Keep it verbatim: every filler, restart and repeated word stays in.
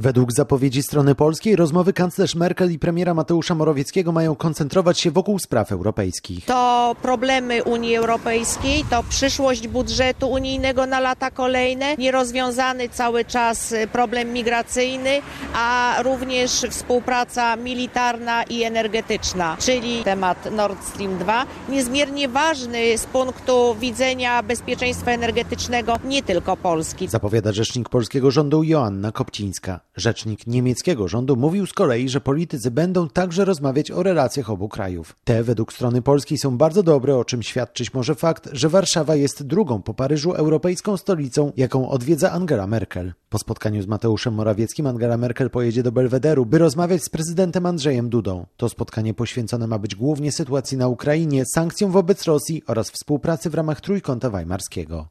Według zapowiedzi strony polskiej rozmowy kanclerz Merkel i premiera Mateusza Morawieckiego mają koncentrować się wokół spraw europejskich. To problemy Unii Europejskiej, to przyszłość budżetu unijnego na lata kolejne, nierozwiązany cały czas problem migracyjny, a również współpraca militarna i energetyczna, czyli temat Nord Stream dwa, niezmiernie ważny z punktu widzenia bezpieczeństwa energetycznego nie tylko Polski. Zapowiada rzecznik polskiego rządu Joanna Kopcińska. Rzecznik niemieckiego rządu mówił z kolei, że politycy będą także rozmawiać o relacjach obu krajów. Te według strony polskiej są bardzo dobre, o czym świadczyć może fakt, że Warszawa jest drugą po Paryżu europejską stolicą, jaką odwiedza Angela Merkel. Po spotkaniu z Mateuszem Morawieckim Angela Merkel pojedzie do Belwederu, by rozmawiać z prezydentem Andrzejem Dudą. To spotkanie poświęcone ma być głównie sytuacji na Ukrainie, sankcjom wobec Rosji oraz współpracy w ramach Trójkąta Weimarskiego.